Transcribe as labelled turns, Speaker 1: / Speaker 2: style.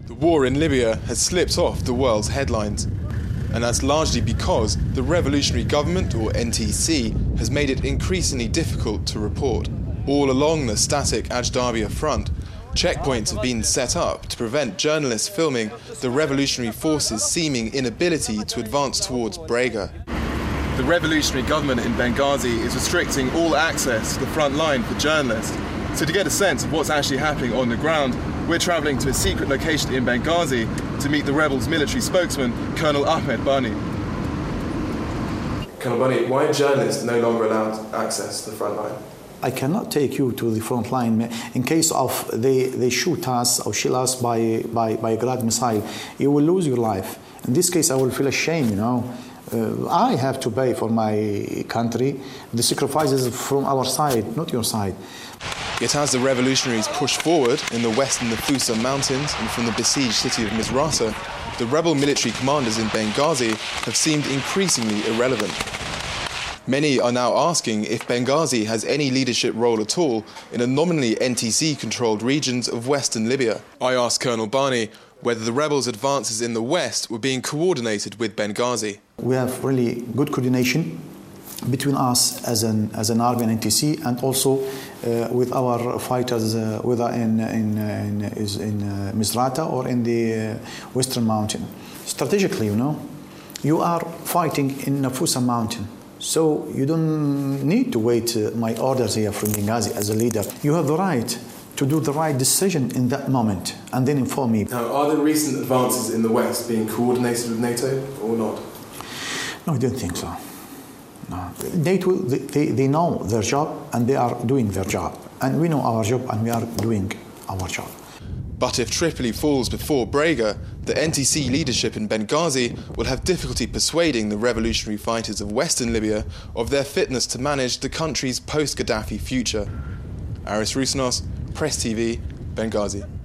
Speaker 1: The war in Libya has slipped off the world's headlines, and that's largely because the Revolutionary Government, or NTC, has made it increasingly difficult to report. All along the static Ajdabia front, checkpoints have been set up to prevent journalists filming the revolutionary forces' seeming inability to advance towards Brega. The revolutionary government in Benghazi is restricting all access to the front line for journalists. So to get a sense of what's actually happening on the ground, we're travelling to a secret location in Benghazi to meet the rebels' military spokesman, Colonel Ahmed Bani. Colonel Bani, why are journalists no longer allowed access to the front line?
Speaker 2: I cannot take you to the front line. In case of they shoot us or shell us by a Grad missile, you will lose your life. In this case, I will feel ashamed, you know. I have to pay for my country. The sacrifices from our side, not your side.
Speaker 1: Yet as the revolutionaries push forward in the western Nafusa mountains and from the besieged city of Misrata, the rebel military commanders in Benghazi have seemed increasingly irrelevant. Many are now asking if Benghazi has any leadership role at all in the nominally NTC-controlled regions of western Libya. I asked Colonel Bani whether the rebels' advances in the west were being coordinated with Benghazi.
Speaker 2: We have really good coordination between us as an army and NTC, and also with our fighters, whether in Misrata or in the Western Mountain. Strategically, you know, you are fighting in Nafusa Mountain, so you don't need to wait my orders here from Benghazi as a leader. You have the right to do the right decision in that moment and then inform me.
Speaker 1: Now, are the recent advances in the west being coordinated with NATO or not?
Speaker 2: No, I don't think so. No. They know their job and they are doing their job. And we know our job and we are doing our job.
Speaker 1: But if Tripoli falls before Brega, the NTC leadership in Benghazi will have difficulty persuading the revolutionary fighters of western Libya of their fitness to manage the country's post-Gaddafi future. Aris Roussenos, Press TV, Benghazi.